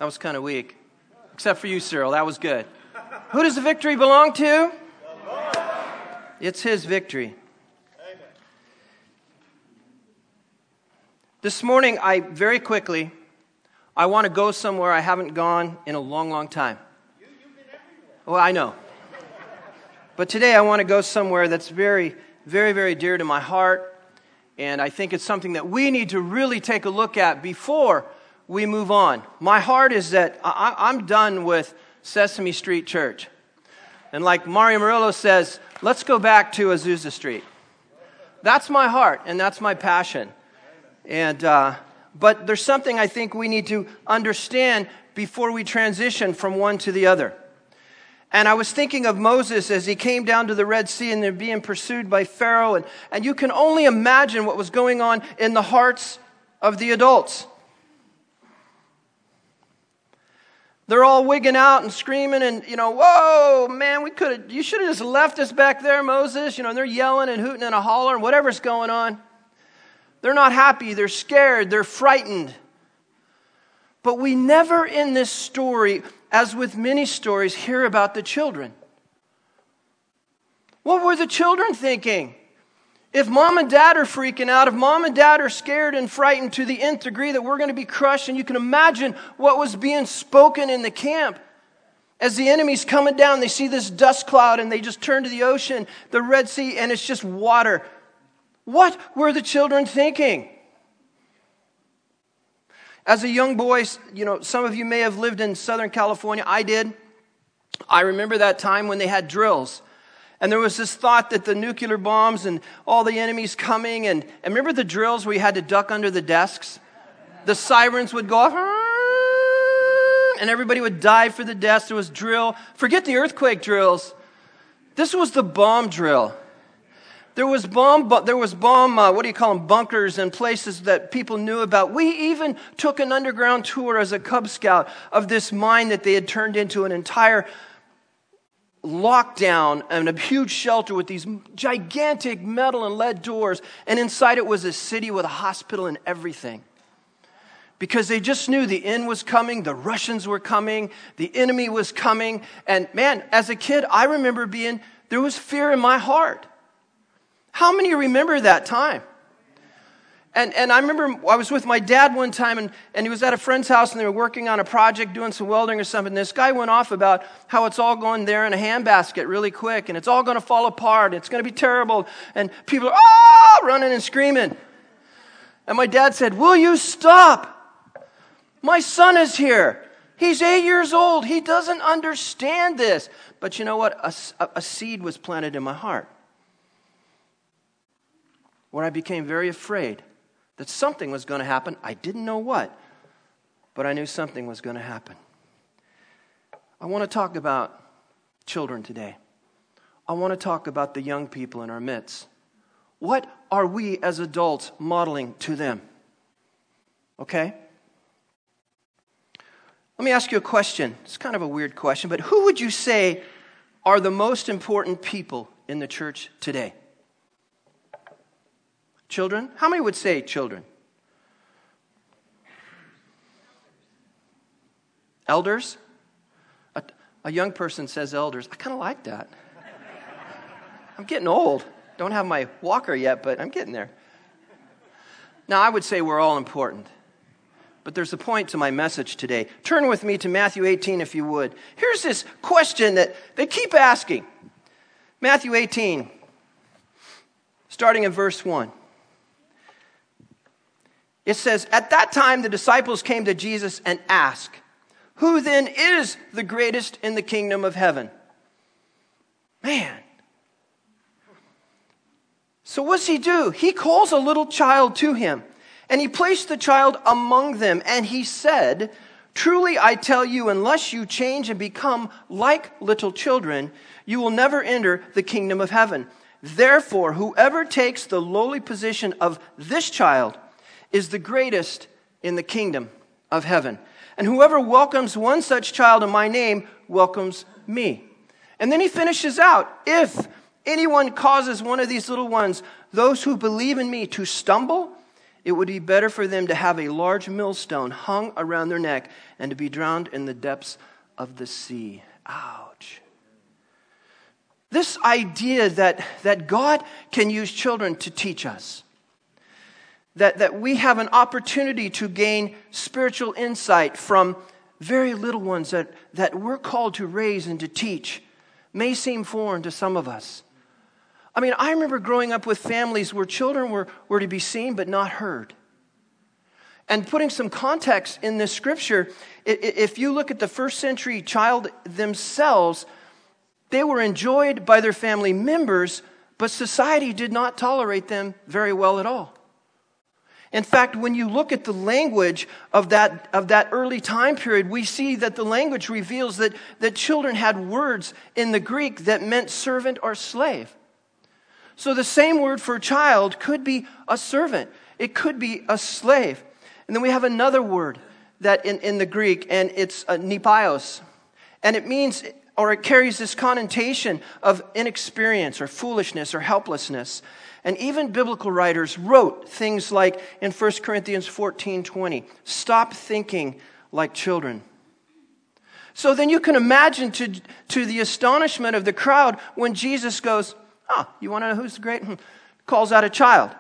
That was kind of weak. Except for you, Cyril. That was good. Who does the victory belong to? It's his victory. This morning, I want to go somewhere I haven't gone in a long, long time. Well, I know. But today I want to go somewhere that's very, very, very dear to my heart. And I think it's something that we need to really take a look at before we move on. My heart is that I'm done with Sesame Street Church. And like Mario Murillo says, let's go back to Azusa Street. That's my heart and that's my passion. And but there's something I think we need to understand before we transition from one to the other. And I was thinking of Moses as he came down to the Red Sea and they're being pursued by Pharaoh. And you can only imagine what was going on in the hearts of the adults. They're all wigging out and screaming and, whoa, man, you should have just left us back there, Moses. They're yelling and hooting and hollering, whatever's going on. They're not happy, they're scared, they're frightened. But we never in this story, as with many stories, hear about the children. What were the children thinking? If mom and dad are freaking out, if mom and dad are scared and frightened to the nth degree that we're going to be crushed, and you can imagine what was being spoken in the camp. As the enemy's coming down, they see this dust cloud and they just turn to the ocean, the Red Sea, and it's just water. What were the children thinking? As a young boy, some of you may have lived in Southern California. I did. I remember that time when they had drills. And there was this thought that the nuclear bombs and all the enemies coming. And remember the drills where you had to duck under the desks? The sirens would go off. And everybody would dive for the desk. There was drill. Forget the earthquake drills. This was the bomb drill. There was bomb, bunkers and places that people knew about. We even took an underground tour as a Cub Scout of this mine that they had turned into an entire lockdown and a huge shelter with these gigantic metal and lead doors. And inside it was a city with a hospital and everything. Because they just knew the end was coming, the Russians were coming, the enemy was coming. And man, as a kid, I remember there was fear in my heart. How many remember that time? And I remember I was with my dad one time and he was at a friend's house and they were working on a project, doing some welding or something. And this guy went off about how it's all going there in a handbasket really quick and it's all going to fall apart. It's going to be terrible. And people are running and screaming. And my dad said, "Will you stop? My son is here. He's 8 years old. He doesn't understand this." But you know what? A seed was planted in my heart, where I became very afraid that something was going to happen. I didn't know what, but I knew something was going to happen. I want to talk about children today. I want to talk about the young people in our midst. What are we as adults modeling to them? Okay? Let me ask you a question. It's kind of a weird question, but who would you say are the most important people in the church today? Children? How many would say children? Elders? A young person says elders. I kind of like that. I'm getting old. Don't have my walker yet, but I'm getting there. Now, I would say we're all important. But there's a point to my message today. Turn with me to Matthew 18, if you would. Here's this question that they keep asking. Matthew 18, starting in verse 1. It says, "At that time the disciples came to Jesus and asked, 'Who then is the greatest in the kingdom of heaven?'" Man. So what's he do? He calls a little child to him, and he placed the child among them, and he said, "Truly I tell you, unless you change and become like little children, you will never enter the kingdom of heaven. Therefore, whoever takes the lowly position of this child is the greatest in the kingdom of heaven. And whoever welcomes one such child in my name welcomes me." And then he finishes out, "If anyone causes one of these little ones, those who believe in me, to stumble, It would be better for them to have a large millstone hung around their neck and to be drowned in the depths of the sea. Ouch. This idea that God can use children to teach us, that we have an opportunity to gain spiritual insight from very little ones that we're called to raise and to teach, may seem foreign to some of us. I mean, I remember growing up with families where children were to be seen but not heard. And putting some context in this scripture, if you look at the first century child themselves, they were enjoyed by their family members, but society did not tolerate them very well at all. In fact, when you look at the language of that early time period, we see that the language reveals that children had words in the Greek that meant servant or slave. So the same word for child could be a servant. It could be a slave. And then we have another word that in the Greek, and it's nepios. And it means, or it carries this connotation of inexperience or foolishness or helplessness. And even biblical writers wrote things like in 1 Corinthians 14:20, stop thinking like children. So then you can imagine to the astonishment of the crowd when Jesus goes, you want to know who's the great? Calls out a child.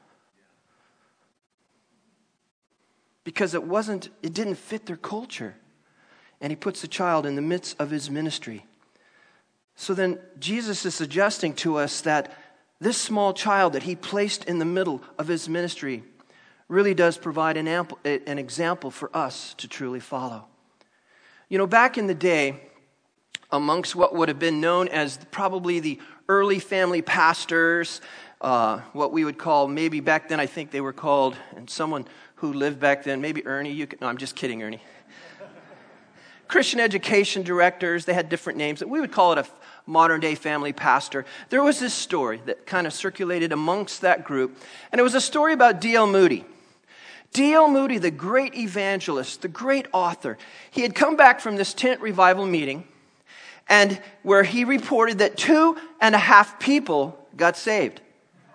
Because it didn't fit their culture. And he puts the child in the midst of his ministry. So then Jesus is suggesting to us that this small child that he placed in the middle of his ministry really does provide an example for us to truly follow. You know, back in the day, amongst what would have been known as probably the early family pastors, what we would call, maybe back then I think they were called, and someone who lived back then, maybe Ernie, no, I'm just kidding, Ernie. Christian education directors, they had different names. We would call it a modern-day family pastor. There was this story that kind of circulated amongst that group, and it was a story about D.L. Moody. D.L. Moody, the great evangelist, the great author, he had come back from this tent revival meeting, and where he reported that 2.5 people got saved.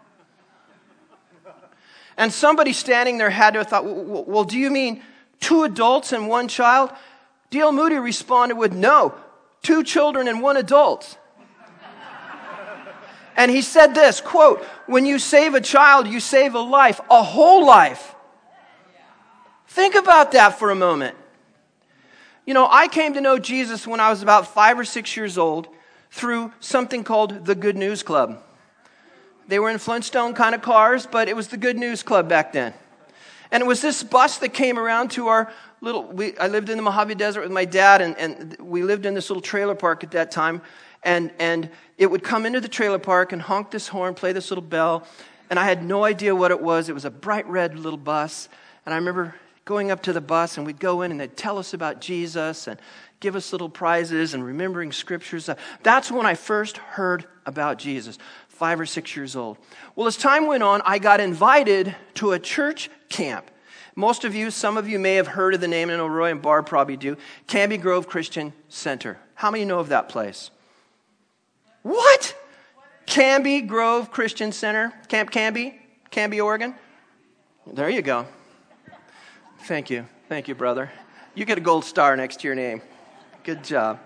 And somebody standing there had to have thought, well, do you mean 2 adults and 1 child? D.L. Moody responded with, no, 2 children and 1 adult. And he said this, quote, when you save a child, you save a life, a whole life. Think about that for a moment. You know, I came to know Jesus when I was about 5 or 6 years old through something called the Good News Club. They were in Flintstone kind of cars, but it was the Good News Club back then. And it was this bus that came around to our I lived in the Mojave Desert with my dad, and we lived in this little trailer park at that time. And it would come into the trailer park and honk this horn, play this little bell. And I had no idea what it was. It was a bright red little bus. And I remember going up to the bus, and we'd go in, and they'd tell us about Jesus and give us little prizes and remembering scriptures. That's when I first heard about Jesus, 5 or 6 years old. Well, as time went on, I got invited to a church camp. Most of you, some of you may have heard of the name, and Roy and Barb probably do, Canby Grove Christian Center. How many know of that place? What? Canby Grove Christian Center, Camp Canby, Canby, Oregon? There you go. Thank you, brother. You get a gold star next to your name. Good job.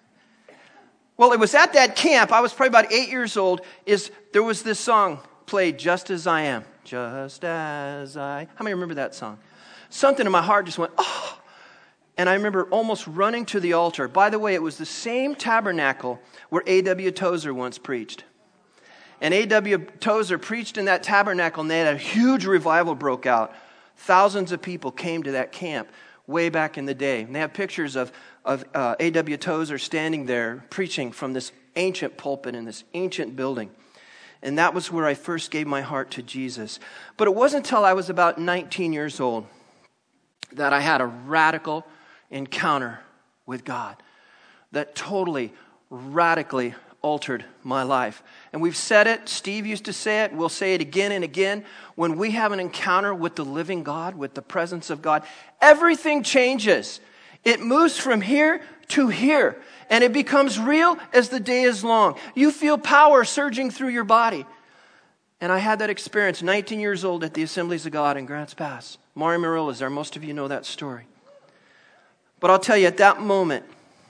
Well, it was at that camp, I was probably about 8 years old, there was this song played, Just As I Am. Just as I... How many remember that song? Something in my heart just went, oh! And I remember almost running to the altar. By the way, it was the same tabernacle where A.W. Tozer once preached. And A.W. Tozer preached in that tabernacle, and they had a huge revival broke out. Thousands of people came to that camp way back in the day. And they have pictures of A.W. Tozer standing there preaching from this ancient pulpit in this ancient building. And that was where I first gave my heart to Jesus. But it wasn't until I was about 19 years old that I had a radical encounter with God that totally, radically altered my life. And we've said it, Steve used to say it, we'll say it again and again. When we have an encounter with the living God, with the presence of God, everything changes. It moves from here to here. And it becomes real as the day is long. You feel power surging through your body. And I had that experience, 19 years old, at the Assemblies of God in Grants Pass. Mari Merrill is there. Most of you know that story. But I'll tell you, at that moment,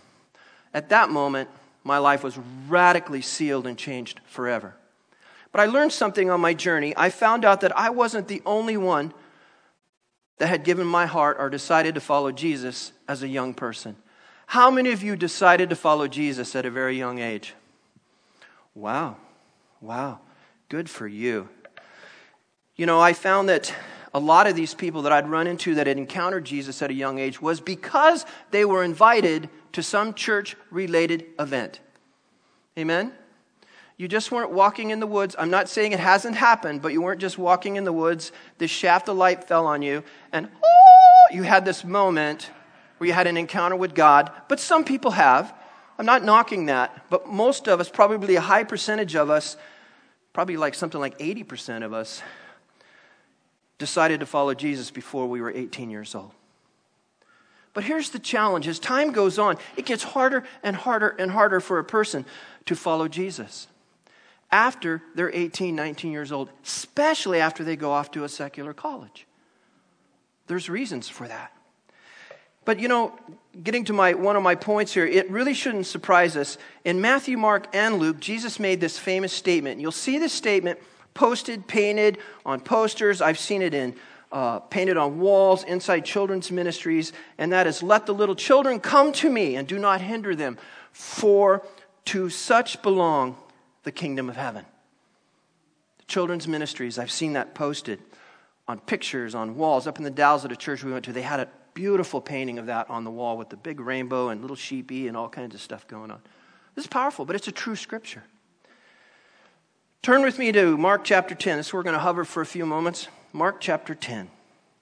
my life was radically sealed and changed forever. But I learned something on my journey. I found out that I wasn't the only one that had given my heart or decided to follow Jesus as a young person. How many of you decided to follow Jesus at a very young age? Wow. Good for you. You know, I found that a lot of these people that I'd run into that had encountered Jesus at a young age was because they were invited to some church-related event. Amen? You just weren't walking in the woods. I'm not saying it hasn't happened, but you weren't just walking in the woods. This shaft of light fell on you, and you had this moment where you had an encounter with God. But some people have. I'm not knocking that, but most of us, probably a high percentage of us, probably like something like 80% of us, decided to follow Jesus before we were 18 years old. But here's the challenge. As time goes on, it gets harder and harder and harder for a person to follow Jesus after they're 18, 19 years old, especially after they go off to a secular college. There's reasons for that. But you know, getting to one of my points here, it really shouldn't surprise us. In Matthew, Mark, and Luke, Jesus made this famous statement. You'll see this statement posted, painted on posters. I've seen it painted on walls inside children's ministries, and that is, "Let the little children come to me and do not hinder them, for to such belong the kingdom of heaven." Children's ministries, I've seen that posted on pictures, on walls. Up in the Dalles at a church we went to, they had a beautiful painting of that on the wall with the big rainbow and little sheepy and all kinds of stuff going on. This is powerful, but it's a true scripture. Turn with me to Mark chapter 10. This is where we're going to hover for a few moments. Mark chapter 10.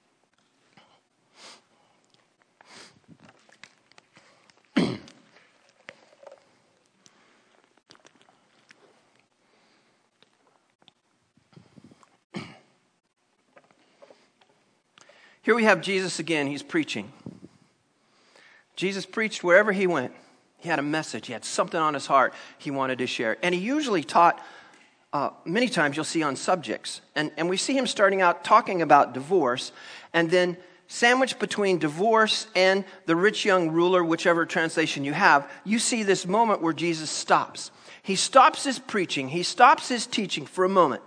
Here we have Jesus again. He's preaching. Jesus preached wherever he went. He had a message. He had something on his heart he wanted to share. And he usually taught, many times you'll see on subjects. And we see him starting out talking about divorce, and then sandwiched between divorce and the rich young ruler, whichever translation you have, you see this moment where Jesus stops. He stops his preaching. He stops his teaching for a moment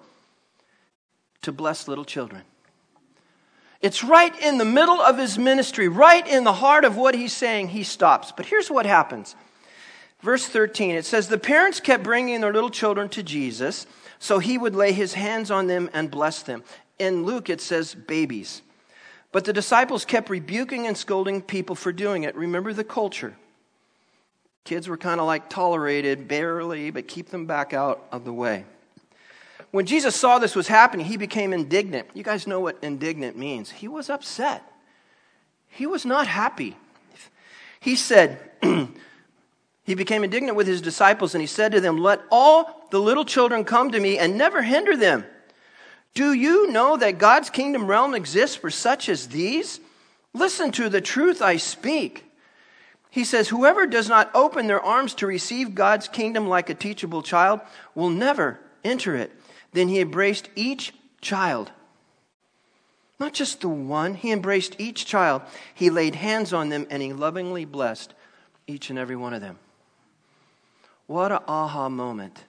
to bless little children. It's right in the middle of his ministry, right in the heart of what he's saying, he stops. But here's what happens. Verse 13, it says, "The parents kept bringing their little children to Jesus, so he would lay his hands on them and bless them." In Luke, it says babies. But the disciples kept rebuking and scolding people for doing it. Remember the culture. Kids were kind of like tolerated, barely, but keep them back out of the way. When Jesus saw this was happening, he became indignant. You guys know what indignant means. He was upset. He was not happy. He said, he became indignant with his disciples, and he said to them, "Let all the little children come to me and never hinder them. Do you know that God's kingdom realm exists for such as these? Listen to the truth I speak." He says, "Whoever does not open their arms to receive God's kingdom like a teachable child will never enter it." Then he embraced each child. Not just the one. He embraced each child. He laid hands on them and he lovingly blessed each and every one of them. What an aha moment.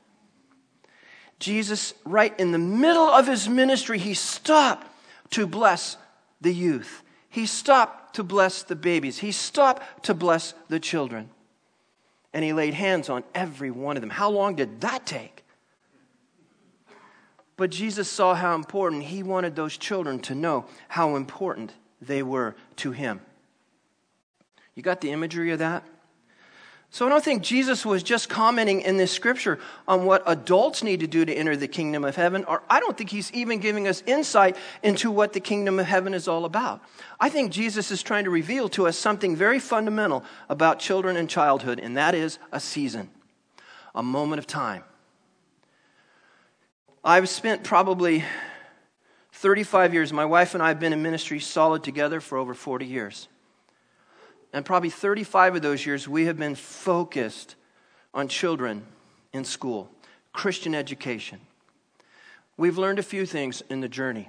Jesus, right in the middle of his ministry, he stopped to bless the youth. He stopped to bless the babies. He stopped to bless the children. And he laid hands on every one of them. How long did that take? But Jesus saw how important. He wanted those children to know how important they were to him. You got the imagery of that? So I don't think Jesus was just commenting in this scripture on what adults need to do to enter the kingdom of heaven, or I don't think he's even giving us insight into what the kingdom of heaven is all about. I think Jesus is trying to reveal to us something very fundamental about children and childhood, and that is a season, a moment of time. I've spent probably 35 years. My wife and I have been in ministry solid together for over 40 years. And probably 35 of those years, we have been focused on children in school, Christian education. We've learned a few things in the journey.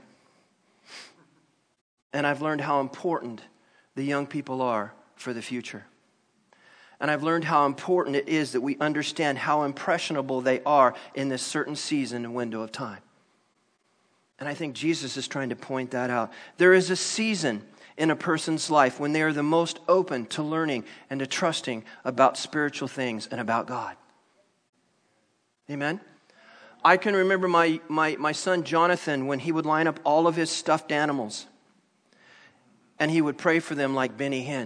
And I've learned how important the young people are for the future. And I've learned how important it is that we understand how impressionable they are in this certain season and window of time. And I think Jesus is trying to point that out. There is a season in a person's life when they are the most open to learning and to trusting about spiritual things and about God. Amen? I can remember my son Jonathan when he would line up all of his stuffed animals. And he would pray for them like Benny Hinn.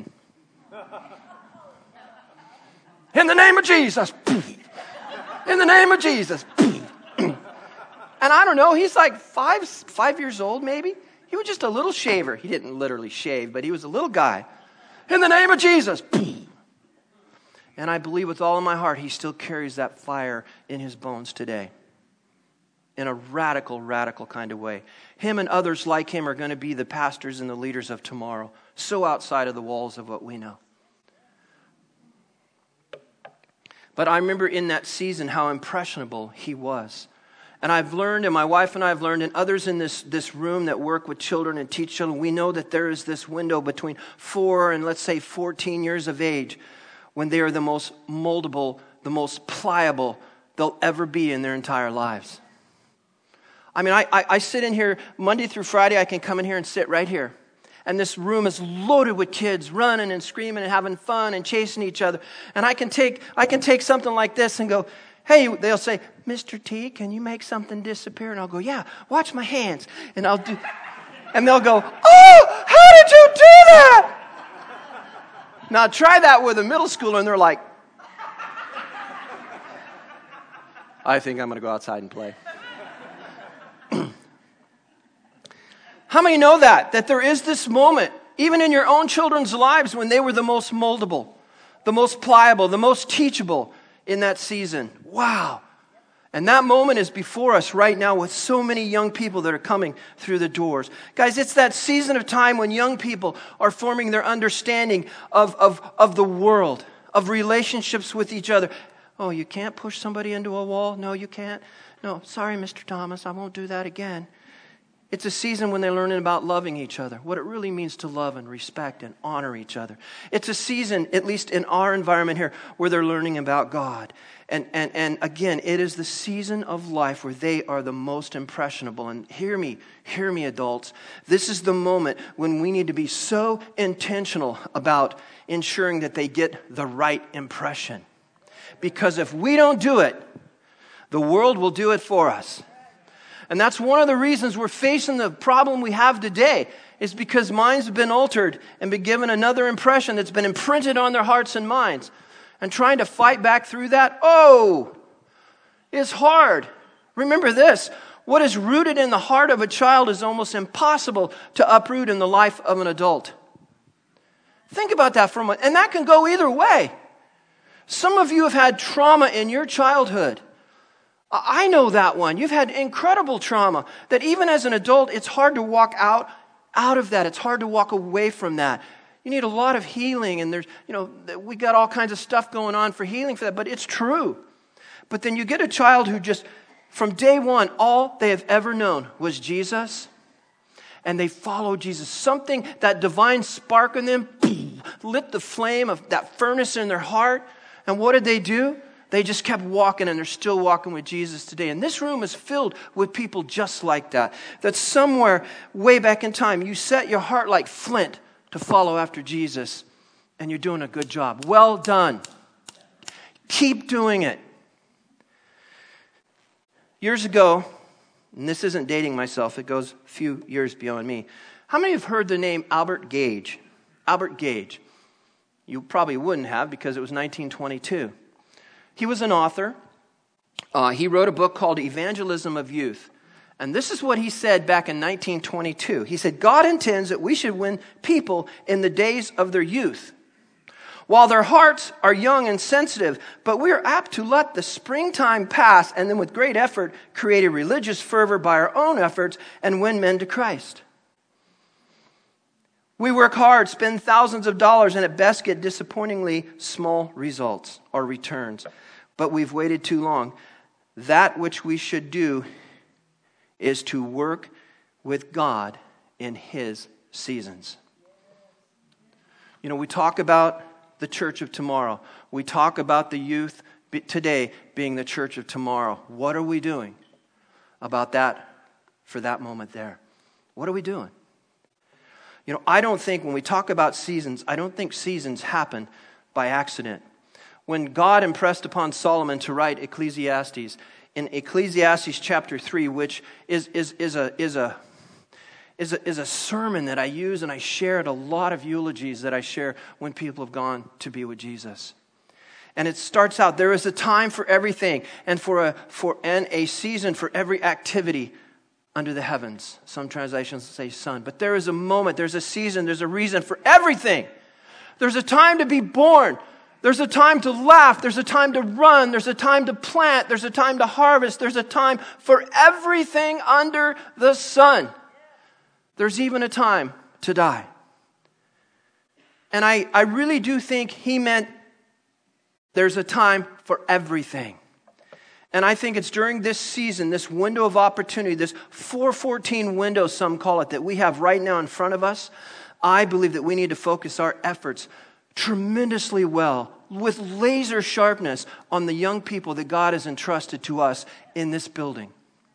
In the name of Jesus. In the name of Jesus. And I don't know, he's like 5 years old maybe. He was just a little shaver. He didn't literally shave, but he was a little guy. In the name of Jesus. And I believe with all of my heart, he still carries that fire in his bones today. In a radical, radical kind of way. Him and others like him are going to be the pastors and the leaders of tomorrow. So outside of the walls of what we know. But I remember in that season how impressionable he was. And I've learned, and my wife and I have learned, and others in this room that work with children and teach children, we know that there is this window between 4 and let's say 14 years of age when they are the most moldable, the most pliable they'll ever be in their entire lives. I mean, I sit in here Monday through Friday. I can come in here and sit right here. And this room is loaded with kids running and screaming and having fun and chasing each other. And I can take something like this and go, hey, they'll say, Mr. T, can you make something disappear? And I'll go, yeah, watch my hands. And they'll go, oh, how did you do that? Now try that with a middle schooler and they're like, I think I'm going to go outside and play. How many know that there is this moment, even in your own children's lives, when they were the most moldable, the most pliable, the most teachable in that season? Wow. And that moment is before us right now with so many young people that are coming through the doors. Guys, it's that season of time when young people are forming their understanding of the world, of relationships with each other. Oh, you can't push somebody into a wall? No, you can't. No, sorry, Mr. Thomas, I won't do that again. It's a season when they're learning about loving each other, what it really means to love and respect and honor each other. It's a season, at least in our environment here, where they're learning about God. And again, it is the season of life where they are the most impressionable. And hear me, adults. This is the moment when we need to be so intentional about ensuring that they get the right impression. Because if we don't do it, the world will do it for us. And that's one of the reasons we're facing the problem we have today, is because minds have been altered and been given another impression that's been imprinted on their hearts and minds. And trying to fight back through that, is hard. Remember this, what is rooted in the heart of a child is almost impossible to uproot in the life of an adult. Think about that for a moment. And that can go either way. Some of you have had trauma in your childhood. I know that one. You've had incredible trauma that even as an adult, it's hard to walk out of that. It's hard to walk away from that. You need a lot of healing, and we got all kinds of stuff going on for healing for that, but it's true. But then you get a child who just, from day one, all they have ever known was Jesus, and they followed Jesus. Something, that divine spark in them, lit the flame of that furnace in their heart, and what did they do? They just kept walking, and they're still walking with Jesus today. And this room is filled with people just like that. That somewhere way back in time, you set your heart like flint to follow after Jesus, and you're doing a good job. Well done. Keep doing it. Years ago, and this isn't dating myself, it goes a few years beyond me. How many have heard the name Albert Gage? Albert Gage. You probably wouldn't have, because it was 1922. He was an author. He wrote a book called Evangelism of Youth. And this is what he said back in 1922. He said, God intends that we should win people in the days of their youth, while their hearts are young and sensitive, but we are apt to let the springtime pass and then with great effort create a religious fervor by our own efforts and win men to Christ. We work hard, spend thousands of dollars, and at best get disappointingly small results or returns. But we've waited too long. That which we should do is to work with God in His seasons. You know, we talk about the church of tomorrow. We talk about the youth today being the church of tomorrow. What are we doing about that for that moment there? What are we doing? You know, I don't think when we talk about seasons, I don't think seasons happen by accident. When God impressed upon Solomon to write Ecclesiastes, in Ecclesiastes chapter 3, which is a sermon that I use and I share at a lot of eulogies that I share when people have gone to be with Jesus. And it starts out, there is a time for everything and and a season for every activity under the heavens. Some translations say sun. But there is a moment, there's a season, there's a reason for everything. There's a time to be born. There's a time to laugh. There's a time to run. There's a time to plant. There's a time to harvest. There's a time for everything under the sun. There's even a time to die. And I really do think he meant there's a time for everything. And I think it's during this season, this window of opportunity, this 414 window, some call it, that we have right now in front of us. I believe that we need to focus our efforts tremendously well, with laser sharpness, on the young people that God has entrusted to us in this building,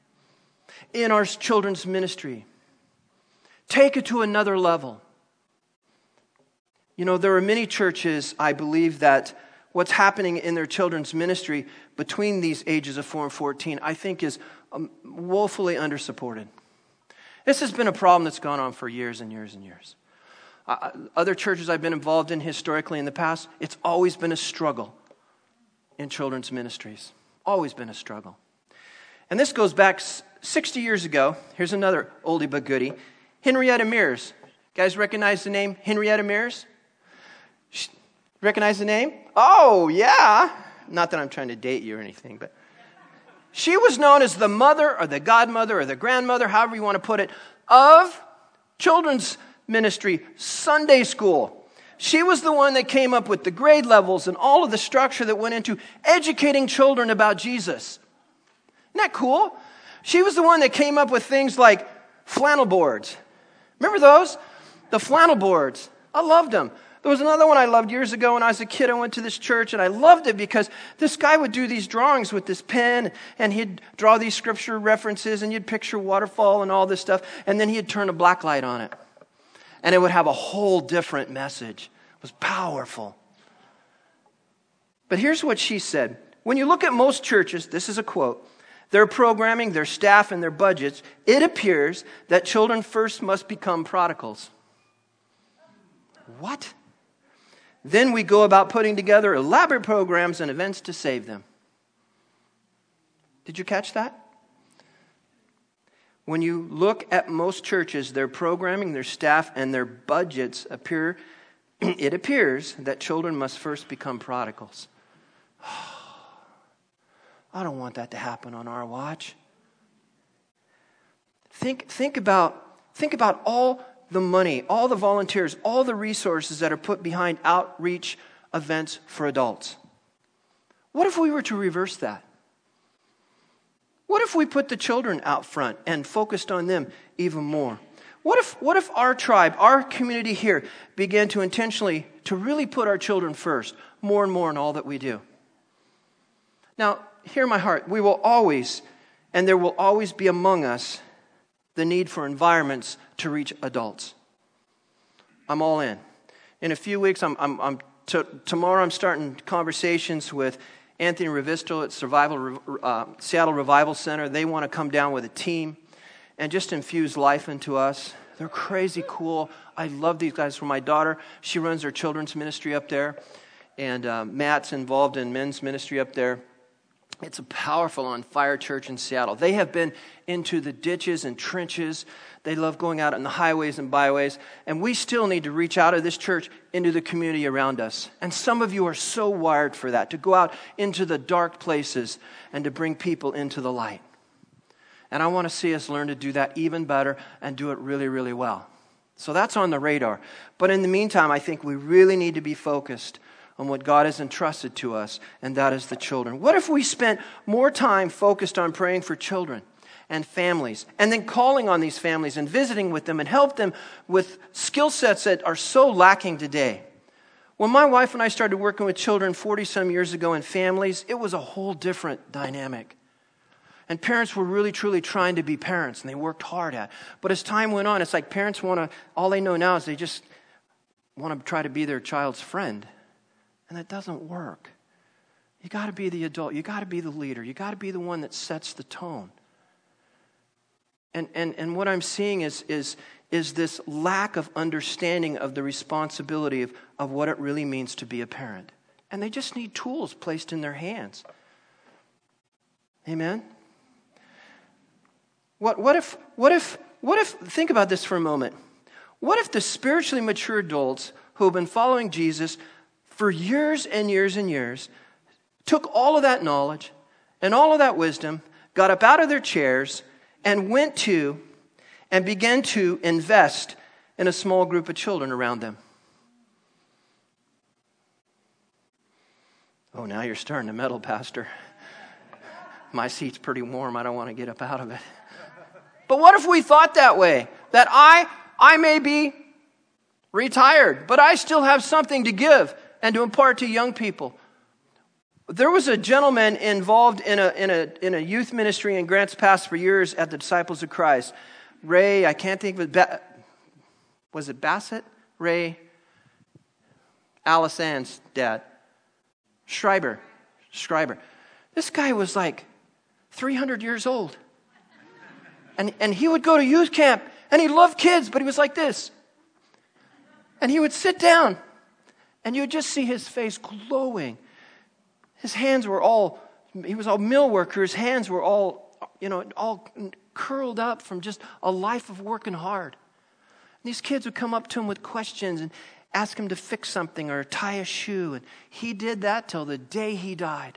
in our children's ministry. Take it to another level. You know, there are many churches, I believe, that what's happening in their children's ministry between these ages of 4 and 14, I think is woefully undersupported. This has been a problem that's gone on for years and years and years. Other churches I've been involved in historically in the past, it's always been a struggle in children's ministries. Always been a struggle. And this goes back 60 years ago. Here's another oldie but goodie. Henrietta Mears. Guys recognize the name Henrietta Mears? Recognize the name? Oh, yeah. Not that I'm trying to date you or anything, but she was known as the mother or the godmother or the grandmother, however you want to put it, of children's ministry, Sunday school. She was the one that came up with the grade levels and all of the structure that went into educating children about Jesus. Isn't that cool? She was the one that came up with things like flannel boards. Remember those? The flannel boards. I loved them. There was another one I loved years ago when I was a kid. I went to this church and I loved it because this guy would do these drawings with this pen and he'd draw these scripture references and you'd picture waterfall and all this stuff, and then he'd turn a black light on it. And it would have a whole different message. It was powerful. But here's what she said. When you look at most churches, this is a quote, their programming, their staff, and their budgets, it appears that children first must become prodigals. What? Then we go about putting together elaborate programs and events to save them. Did you catch that? When you look at most churches, their programming, their staff, and their budgets it appears that children must first become prodigals. I don't want that to happen on our watch. Think about all the money, all the volunteers, all the resources that are put behind outreach events for adults. What if we were to reverse that? What if we put the children out front and focused on them even more? What if our tribe, our community here, began to intentionally, to really put our children first, more and more in all that we do? Now, hear my heart. We will always, and there will always be among us, the need for environments to reach adults. I'm all in. In a few weeks, tomorrow I'm starting conversations with Anthony Revisto at Seattle Revival Center. They want to come down with a team and just infuse life into us. They're crazy cool. I love these guys. For my daughter, she runs their children's ministry up there, and Matt's involved in men's ministry up there. It's a powerful on fire church in Seattle. They have been into the ditches and trenches. They love going out on the highways and byways. And we still need to reach out of this church into the community around us. And some of you are so wired for that, to go out into the dark places and to bring people into the light. And I want to see us learn to do that even better and do it really, really well. So that's on the radar. But in the meantime, I think we really need to be focused on what God has entrusted to us, and that is the children. What if we spent more time focused on praying for children and families, and then calling on these families and visiting with them and help them with skill sets that are so lacking today. When my wife and I started working with children 40-some years ago in families, it was a whole different dynamic. And parents were really, truly trying to be parents, and they worked hard at it. But as time went on, it's like parents all they know now is they just want to try to be their child's friend. And that doesn't work. You got to be the adult. You got to be the leader. You got to be the one that sets the tone. And what I'm seeing is this lack of understanding of the responsibility of what it really means to be a parent. And they just need tools placed in their hands. Amen? What if, think about this for a moment. What if the spiritually mature adults who have been following Jesus for years and years and years took all of that knowledge and all of that wisdom, got up out of their chairs, and went to and began to invest in a small group of children around them? Oh, now you're starting to meddle, Pastor. My seat's pretty warm. I don't want to get up out of it. But what if we thought that way? That I may be retired, but I still have something to give and to impart to young people. There was a gentleman involved in a youth ministry in Grants Pass for years at the Disciples of Christ. Ray, I can't think of it. Was it Bassett? Ray, Alice Ann's dad. Schreiber. This guy was like 300 years old. And he would go to youth camp, and he loved kids, but he was like this. And he would sit down, and you would just see his face glowing. His hands were he was all mill worker. His hands were all curled up from just a life of working hard. And these kids would come up to him with questions and ask him to fix something or tie a shoe. And he did that till the day he died.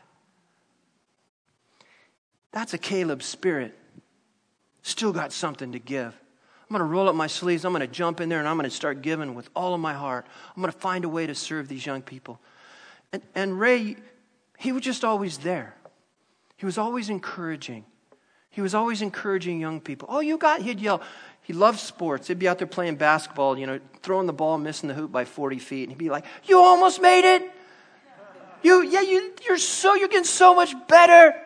That's a Caleb spirit. Still got something to give. I'm going to roll up my sleeves. I'm going to jump in there and I'm going to start giving with all of my heart. I'm going to find a way to serve these young people. And Ray, he was just always there. He was always encouraging. He was always encouraging young people. Oh, he'd yell. He loved sports. He'd be out there playing basketball, throwing the ball, missing the hoop by 40 feet. And he'd be like, "You almost made it. You're getting so much better."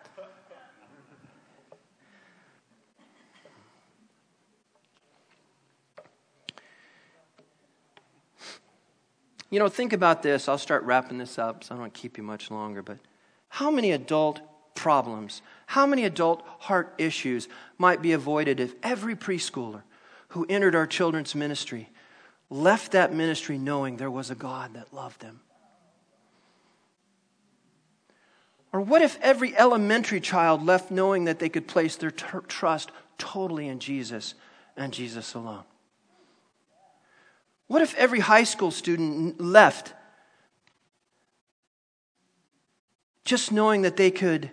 Think about this. I'll start wrapping this up, so I don't want to keep you much longer. But how many adult problems, how many adult heart issues might be avoided if every preschooler who entered our children's ministry left that ministry knowing there was a God that loved them? Or what if every elementary child left knowing that they could place their trust totally in Jesus and Jesus alone? What if every high school student left just knowing that they could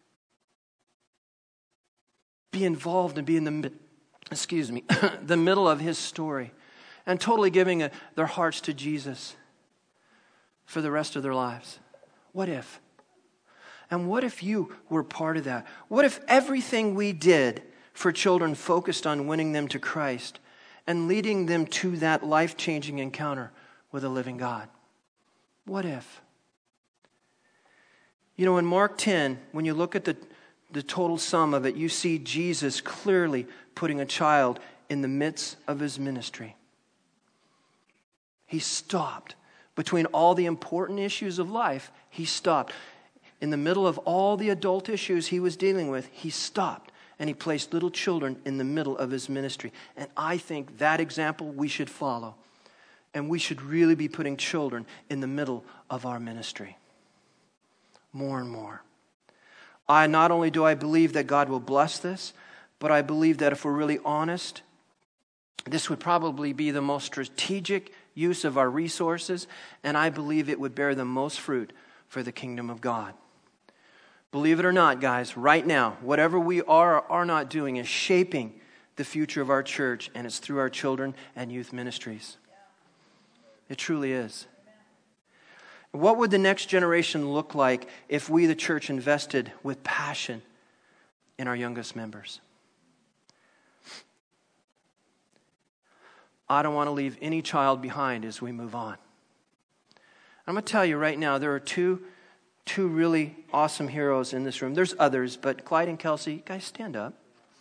be involved and be in the middle of his story and totally giving their hearts to Jesus for the rest of their lives? What if? And what if you were part of that? What if everything we did for children focused on winning them to Christ and leading them to that life-changing encounter with a living God? What if? In Mark 10, when you look at the total sum of it, you see Jesus clearly putting a child in the midst of his ministry. He stopped. Between all the important issues of life, he stopped. In the middle of all the adult issues he was dealing with, he stopped. And he placed little children in the middle of his ministry. And I think that example we should follow. And we should really be putting children in the middle of our ministry. More and more. Not only do I believe that God will bless this, but I believe that if we're really honest, this would probably be the most strategic use of our resources. And I believe it would bear the most fruit for the kingdom of God. Believe it or not, guys, right now, whatever we are or are not doing is shaping the future of our church, and it's through our children and youth ministries. It truly is. What would the next generation look like if we, the church, invested with passion in our youngest members? I don't want to leave any child behind as we move on. I'm going to tell you right now, there are two really awesome heroes in this room. There's others, but Clyde and Kelsey, guys, stand up.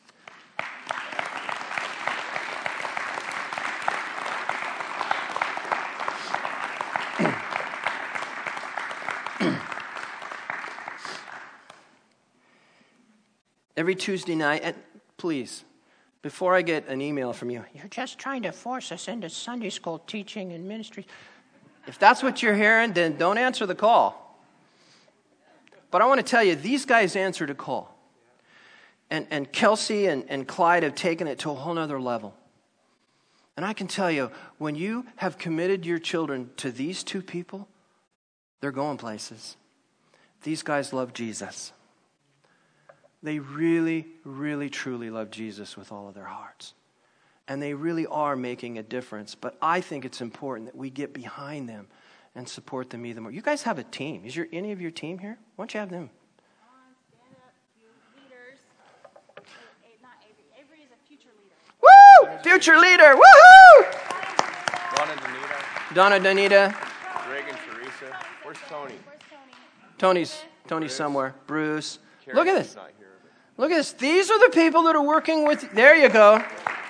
Every Tuesday night, and please, before I get an email from you, you're just trying to force us into Sunday school teaching and ministry. If that's what you're hearing, then don't answer the call. But I want to tell you, these guys answered a call. And Kelsey and Clyde have taken it to a whole nother level. And I can tell you, when you have committed your children to these two people, they're going places. These guys love Jesus. They really, really, truly love Jesus with all of their hearts. And they really are making a difference. But I think it's important that we get behind them and support them even more. You guys have a team. Is any of your team here? Why don't you have them? Stand up, you leaders. Not Avery. Avery is a future leader. Woo! Future leader. Woohoo! Donna Danita. Donna Danita. Greg and Teresa. Where's Tony? Tony's somewhere. Bruce. Karen Look at this. Not here, Look at this. These are the people that are working with you. There you go.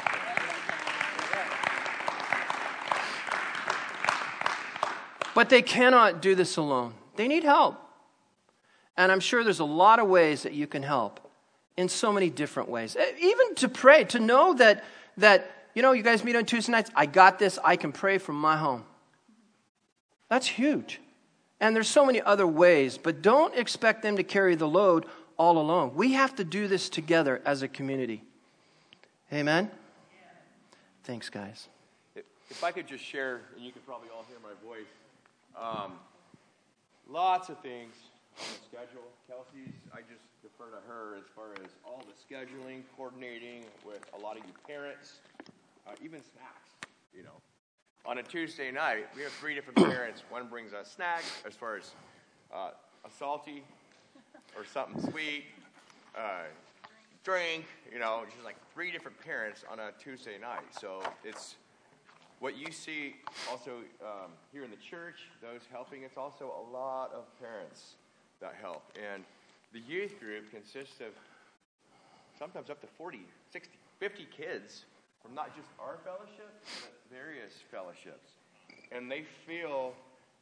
But they cannot do this alone. They need help. And I'm sure there's a lot of ways that you can help in so many different ways. Even to pray, to know that you guys meet on Tuesday nights. I got this. I can pray from my home. That's huge. And there's so many other ways, but don't expect them to carry the load all alone. We have to do this together as a community. Amen? Thanks, guys. If I could just share, and you can probably all hear my voice, lots of things on the schedule. Kelsey's, I just defer to her as far as all the scheduling, coordinating with a lot of you parents, even snacks, On a Tuesday night, we have 3 different parents. One brings us snacks as far as a salty or something sweet, drink, just like 3 different parents on a Tuesday night. So it's what you see also here in the church, those helping. It's also a lot of parents that help. And the youth group consists of sometimes up to 40, 60, 50 kids from not just our fellowship, but various fellowships. And they feel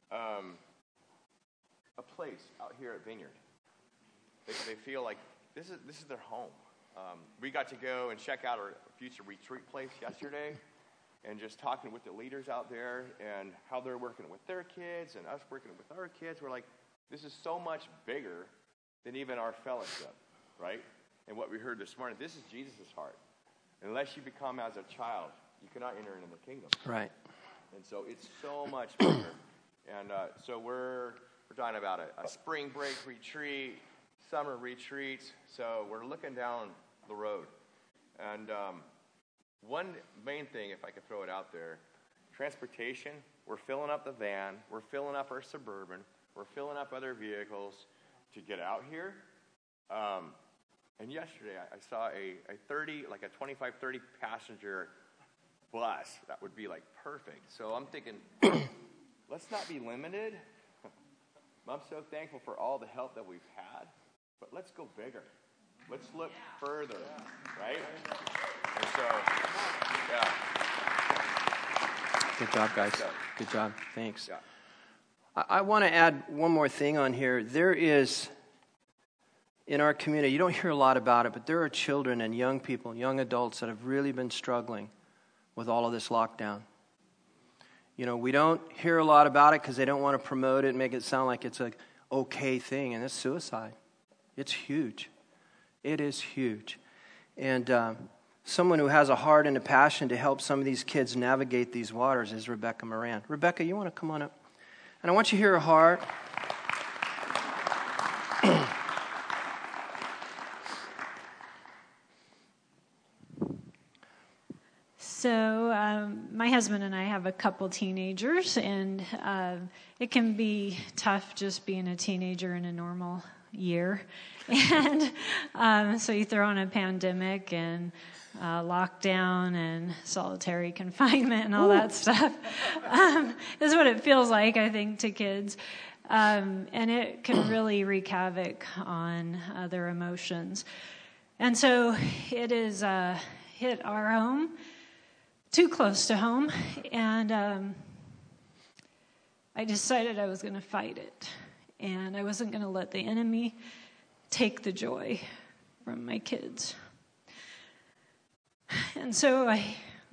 a place out here at Vineyard. They feel like this is their home. We got to go and check out our future retreat place yesterday, and just talking with the leaders out there and how they're working with their kids and us working with our kids. We're like, this is so much bigger than even our fellowship, right? And what we heard this morning, this is Jesus' heart. Unless you become as a child, you cannot enter into the kingdom. Right. And so it's so much bigger. And so we're talking about a spring break retreat, summer retreats. So we're looking down the road. And one main thing, if I could throw it out there, transportation. We're filling up the van. We're filling up our Suburban. We're filling up other vehicles to get out here. And yesterday I saw a 25, 30 passenger bus that would be like perfect. So I'm thinking, let's not be limited. I'm so thankful for all the help that we've had, but let's go bigger. Let's look further, right? And so, yeah. Good job, guys. Good job. Thanks. Yeah. I want to add one more thing on here. There is, in our community, you don't hear a lot about it, but there are children and young people, young adults that have really been struggling with all of this lockdown. We don't hear a lot about it because they don't want to promote it and make it sound like it's an okay thing, and it's suicide. It's huge. It is huge. And someone who has a heart and a passion to help some of these kids navigate these waters is Rebecca Moran. Rebecca, you want to come on up? And I want you to hear her heart. So my husband and I have a couple teenagers, and it can be tough just being a teenager in a normal year. And so you throw in a pandemic, and lockdown and solitary confinement and all that stuff. Is what it feels like, I think, to kids. And it can really wreak havoc on their emotions. And so it has hit our home, too close to home, and I decided I was going to fight it. And I wasn't going to let the enemy take the joy from my kids. And so I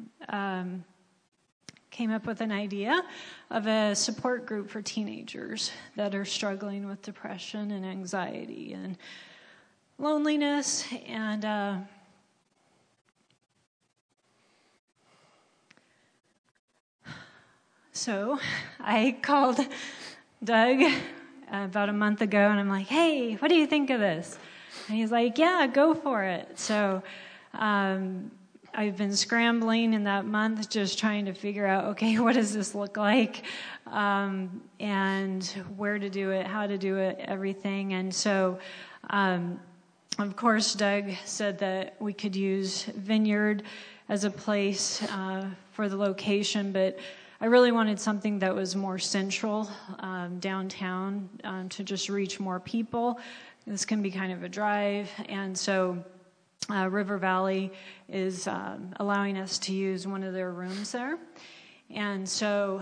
came up with an idea of a support group for teenagers that are struggling with depression and anxiety and loneliness. And so I called Doug about a month ago, and I'm like, hey, what do you think of this? And he's like, yeah, go for it. So I've been scrambling in that month just trying to figure out, okay, what does this look like? And where to do it, how to do it, everything. And so, of course, Doug said that we could use Vineyard as a place for the location, but I really wanted something that was more central, downtown, to just reach more people. This can be kind of a drive, and so River Valley is allowing us to use one of their rooms there. And so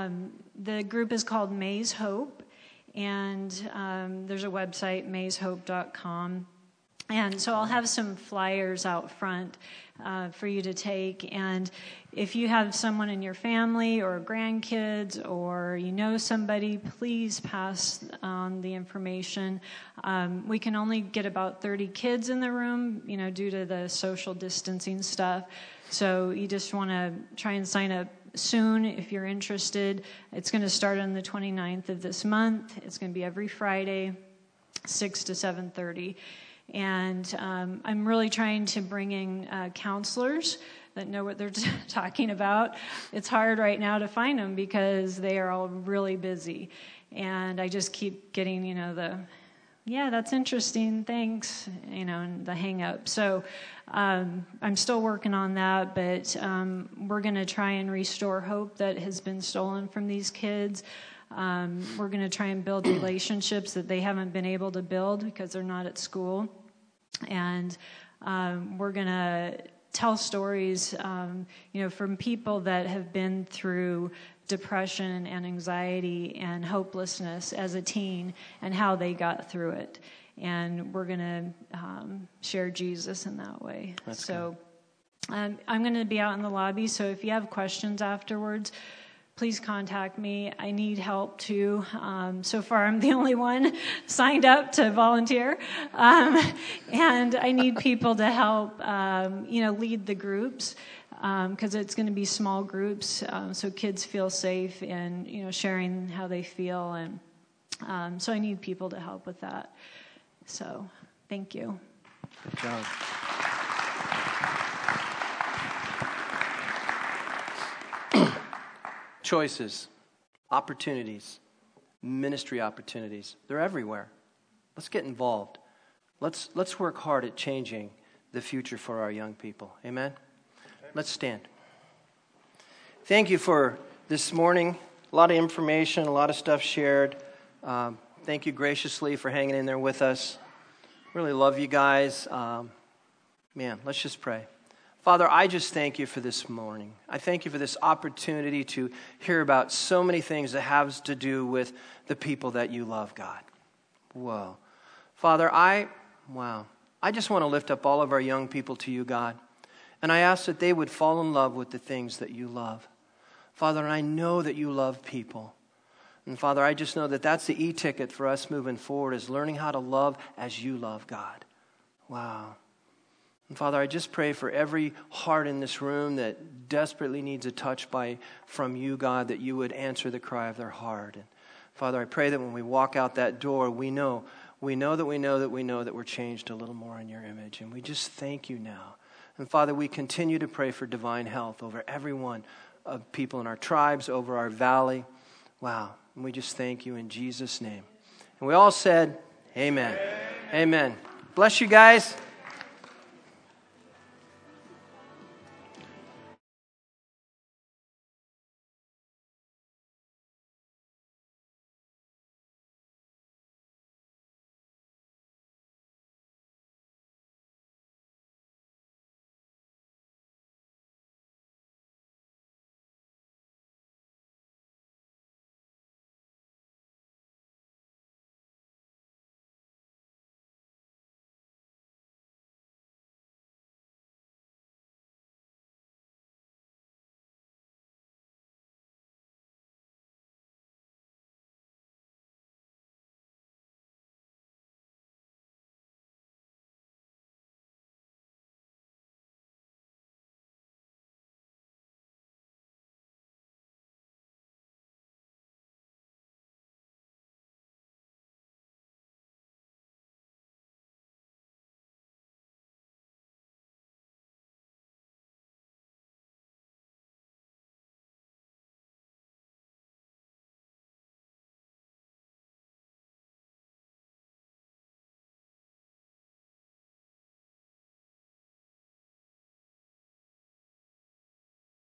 the group is called Maze Hope, and there's a website, mazehope.com. And so I'll have some flyers out front for you to take. And if you have someone in your family or grandkids or you know somebody, please pass on the information. We can only get about 30 kids in the room, due to the social distancing stuff. So you just want to try and sign up soon if you're interested. It's going to start on the 29th of this month. It's going to be every Friday, 6 to 7:30. And I'm really trying to bring in counselors that know what they're talking about. It's hard right now to find them because they are all really busy. And I just keep getting, yeah, that's interesting, thanks, and the hang up. So I'm still working on that, but we're going to try and restore hope that has been stolen from these kids. We're going to try and build relationships that they haven't been able to build because they're not at school. And we're going to tell stories, from people that have been through depression and anxiety and hopelessness as a teen and how they got through it. And we're going to share Jesus in that way. That's so I'm going to be out in the lobby, so if you have questions afterwards, please contact me. I need help too. So far, I'm the only one signed up to volunteer. And I need people to help, lead the groups, because it's going to be small groups, so kids feel safe and, sharing how they feel. And so I need people to help with that. So thank you. Good job. Choices, opportunities, ministry opportunities. They're everywhere. Let's get involved. Let's work hard at changing the future for our young people. Amen? Let's stand. Thank you for this morning. A lot of information, a lot of stuff shared. Thank you graciously for hanging in there with us. Really love you guys. Let's just pray. Father, I just thank you for this morning. I thank you for this opportunity to hear about so many things that have to do with the people that you love, God. Whoa. Father, I just want to lift up all of our young people to you, God. And I ask that they would fall in love with the things that you love. Father, and I know that you love people. And Father, I just know that that's the e-ticket for us moving forward, is learning how to love as you love, God. Wow. And Father, I just pray for every heart in this room that desperately needs a touch from you, God, that you would answer the cry of their heart. And Father, I pray that when we walk out that door, we know that we're changed a little more in your image. And we just thank you now. And Father, we continue to pray for divine health over everyone of people in our tribes, over our valley. Wow. And we just thank you in Jesus' name. And we all said, amen. Amen. Bless you guys.